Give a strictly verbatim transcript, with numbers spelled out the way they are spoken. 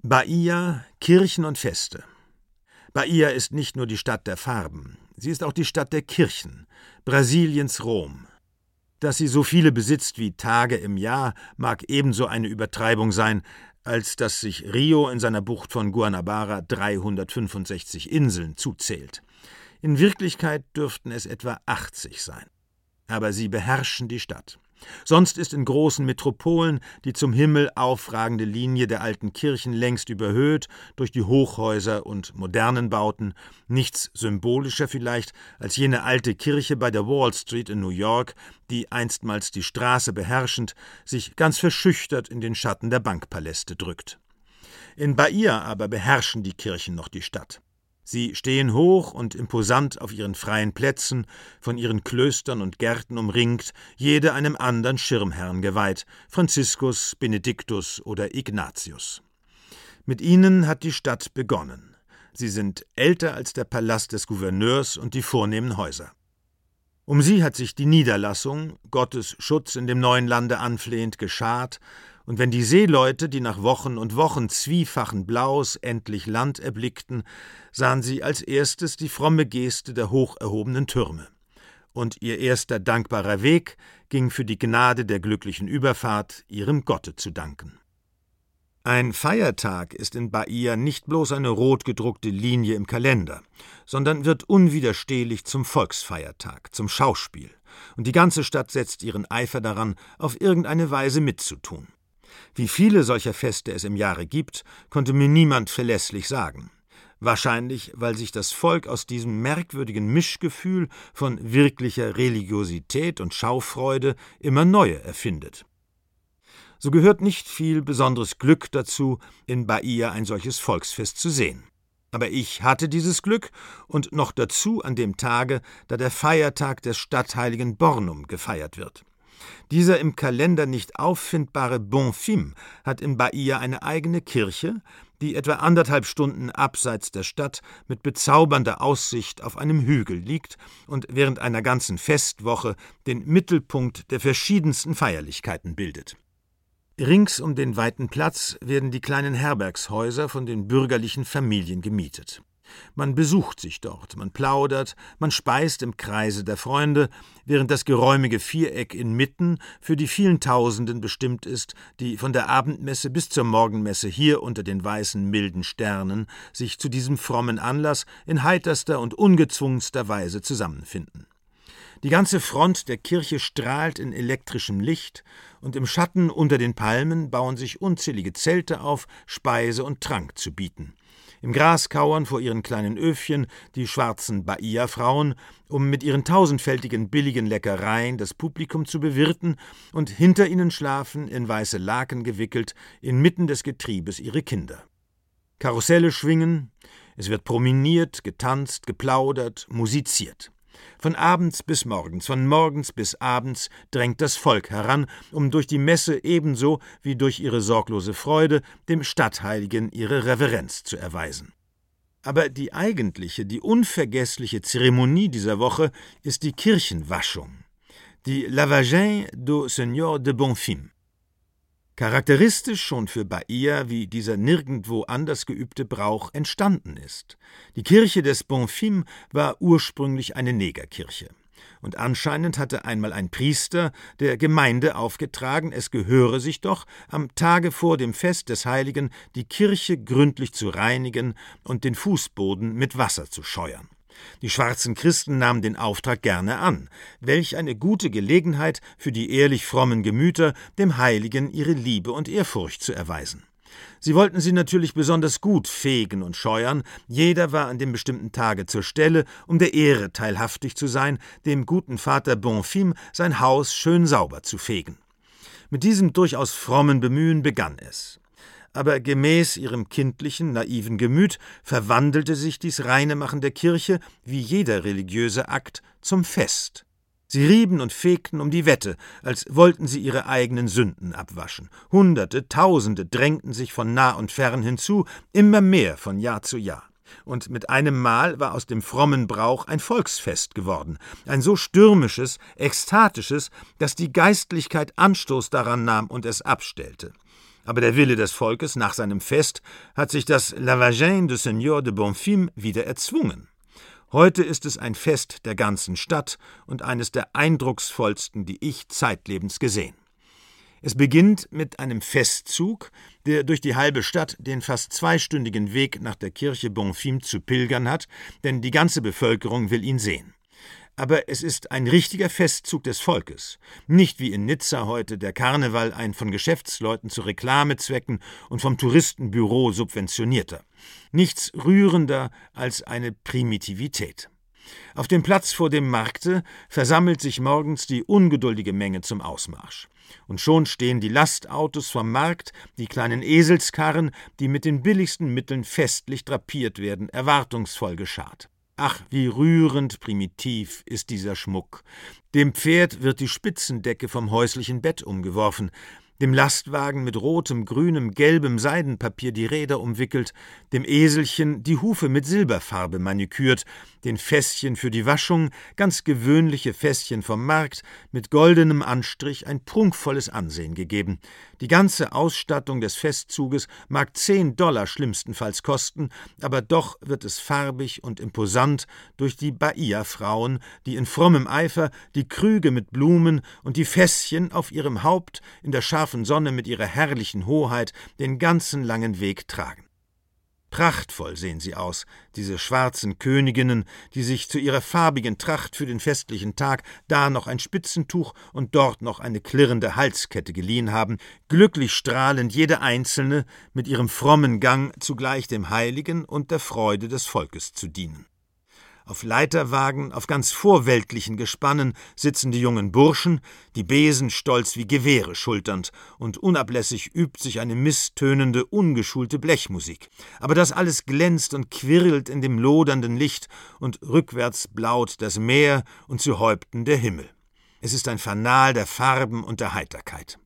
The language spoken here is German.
Bahia, Kirchen und Feste. Bahia ist nicht nur die Stadt der Farben, sie ist auch die Stadt der Kirchen, Brasiliens Rom. Dass sie so viele besitzt wie Tage im Jahr, mag ebenso eine Übertreibung sein, als dass sich Rio in seiner Bucht von Guanabara dreihundertfünfundsechzig Inseln zuzählt. In Wirklichkeit dürften es etwa achtzig sein. Aber sie beherrschen die Stadt. Sonst ist in großen Metropolen die zum Himmel aufragende Linie der alten Kirchen längst überhöht durch die Hochhäuser und modernen Bauten, nichts symbolischer vielleicht als jene alte Kirche bei der Wall Street in New York, die einstmals die Straße beherrschend sich ganz verschüchtert in den Schatten der Bankpaläste drückt. In Bahia aber beherrschen die Kirchen noch die Stadt. Sie stehen hoch und imposant auf ihren freien Plätzen, von ihren Klöstern und Gärten umringt, jede einem anderen Schirmherrn geweiht, Franziskus, Benediktus oder Ignatius. Mit ihnen hat die Stadt begonnen. Sie sind älter als der Palast des Gouverneurs und die vornehmen Häuser. Um sie hat sich die Niederlassung, Gottes Schutz in dem neuen Lande anflehend, geschart, und wenn die Seeleute, die nach Wochen und Wochen zwiefachen Blaus endlich Land erblickten, sahen sie als erstes die fromme Geste der hoch erhobenen Türme. Und ihr erster dankbarer Weg ging für die Gnade der glücklichen Überfahrt, ihrem Gotte zu danken. Ein Feiertag ist in Bahia nicht bloß eine rot gedruckte Linie im Kalender, sondern wird unwiderstehlich zum Volksfeiertag, zum Schauspiel, und die ganze Stadt setzt ihren Eifer daran, auf irgendeine Weise mitzutun. Wie viele solcher Feste es im Jahre gibt, konnte mir niemand verlässlich sagen. Wahrscheinlich, weil sich das Volk aus diesem merkwürdigen Mischgefühl von wirklicher Religiosität und Schaufreude immer neue erfindet. So gehört nicht viel besonderes Glück dazu, in Bahia ein solches Volksfest zu sehen. Aber ich hatte dieses Glück und noch dazu an dem Tage, da der Feiertag des Stadtheiligen Bornum gefeiert wird. Dieser im Kalender nicht auffindbare Bonfim hat in Bahia eine eigene Kirche, die etwa anderthalb Stunden abseits der Stadt mit bezaubernder Aussicht auf einem Hügel liegt und während einer ganzen Festwoche den Mittelpunkt der verschiedensten Feierlichkeiten bildet. Rings um den weiten Platz werden die kleinen Herbergshäuser von den bürgerlichen Familien gemietet. Man besucht sich dort, man plaudert, man speist im Kreise der Freunde, während das geräumige Viereck inmitten für die vielen Tausenden bestimmt ist, die von der Abendmesse bis zur Morgenmesse hier unter den weißen, milden Sternen sich zu diesem frommen Anlass in heiterster und ungezwungenster Weise zusammenfinden. Die ganze Front der Kirche strahlt in elektrischem Licht, und im Schatten unter den Palmen bauen sich unzählige Zelte auf, Speise und Trank zu bieten. Im Gras kauern vor ihren kleinen Öfchen die schwarzen Bahia-Frauen, um mit ihren tausendfältigen billigen Leckereien das Publikum zu bewirten, und hinter ihnen schlafen, in weiße Laken gewickelt, inmitten des Getriebes ihre Kinder. Karusselle schwingen, es wird promeniert, getanzt, geplaudert, musiziert. Von abends bis morgens, von morgens bis abends drängt das Volk heran, um durch die Messe ebenso wie durch ihre sorglose Freude dem Stadtheiligen ihre Reverenz zu erweisen. Aber die eigentliche, die unvergessliche Zeremonie dieser Woche ist die Kirchenwaschung, die Lavagem do Senhor de Bonfim. Charakteristisch schon für Bahia, wie dieser nirgendwo anders geübte Brauch entstanden ist. Die Kirche des Bonfim war ursprünglich eine Negerkirche. Und anscheinend hatte einmal ein Priester der Gemeinde aufgetragen, es gehöre sich doch, am Tage vor dem Fest des Heiligen die Kirche gründlich zu reinigen und den Fußboden mit Wasser zu scheuern. Die schwarzen Christen nahmen den Auftrag gerne an. Welch eine gute Gelegenheit für die ehrlich frommen Gemüter, dem Heiligen ihre Liebe und Ehrfurcht zu erweisen. Sie wollten sie natürlich besonders gut fegen und scheuern, jeder war an dem bestimmten Tage zur Stelle, um der Ehre teilhaftig zu sein, dem guten Vater Bonfim sein Haus schön sauber zu fegen. Mit diesem durchaus frommen Bemühen begann es. Aber gemäß ihrem kindlichen, naiven Gemüt verwandelte sich dies Reinemachen der Kirche, wie jeder religiöse Akt, zum Fest. Sie rieben und fegten um die Wette, als wollten sie ihre eigenen Sünden abwaschen. Hunderte, Tausende drängten sich von nah und fern hinzu, immer mehr von Jahr zu Jahr. Und mit einem Mal war aus dem frommen Brauch ein Volksfest geworden, ein so stürmisches, ekstatisches, dass die Geistlichkeit Anstoß daran nahm und es abstellte. Aber der Wille des Volkes nach seinem Fest hat sich das Lavagin de Seigneur de Bonfim wieder erzwungen. Heute ist es ein Fest der ganzen Stadt und eines der eindrucksvollsten, die ich zeitlebens gesehen. Es beginnt mit einem Festzug, der durch die halbe Stadt den fast zweistündigen Weg nach der Kirche Bonfim zu pilgern hat, denn die ganze Bevölkerung will ihn sehen. Aber es ist ein richtiger Festzug des Volkes, nicht wie in Nizza heute der Karneval ein von Geschäftsleuten zu Reklamezwecken und vom Touristenbüro subventionierter. Nichts rührender als eine Primitivität. Auf dem Platz vor dem Markte versammelt sich morgens die ungeduldige Menge zum Ausmarsch. Und schon stehen die Lastautos vom Markt, die kleinen Eselskarren, die mit den billigsten Mitteln festlich drapiert werden, erwartungsvoll geschart. Ach, wie rührend primitiv ist dieser Schmuck. Dem Pferd wird die Spitzendecke vom häuslichen Bett umgeworfen, dem Lastwagen mit rotem, grünem, gelbem Seidenpapier die Räder umwickelt, dem Eselchen die Hufe mit Silberfarbe manikürt, den Fässchen für die Waschung, ganz gewöhnliche Fässchen vom Markt, mit goldenem Anstrich ein prunkvolles Ansehen gegeben. Die ganze Ausstattung des Festzuges mag zehn Dollar schlimmstenfalls kosten, aber doch wird es farbig und imposant durch die Bahia-Frauen, die in frommem Eifer die Krüge mit Blumen und die Fässchen auf ihrem Haupt in der scharfen Sonne mit ihrer herrlichen Hoheit den ganzen langen Weg tragen. Prachtvoll sehen sie aus, diese schwarzen Königinnen, die sich zu ihrer farbigen Tracht für den festlichen Tag da noch ein Spitzentuch und dort noch eine klirrende Halskette geliehen haben, glücklich strahlend jede einzelne, mit ihrem frommen Gang zugleich dem Heiligen und der Freude des Volkes zu dienen. Auf Leiterwagen, auf ganz vorweltlichen Gespannen sitzen die jungen Burschen, die Besen stolz wie Gewehre schulternd, und unablässig übt sich eine misstönende, ungeschulte Blechmusik. Aber das alles glänzt und quirlt in dem lodernden Licht, und rückwärts blaut das Meer und zu Häupten der Himmel. Es ist ein Fanal der Farben und der Heiterkeit.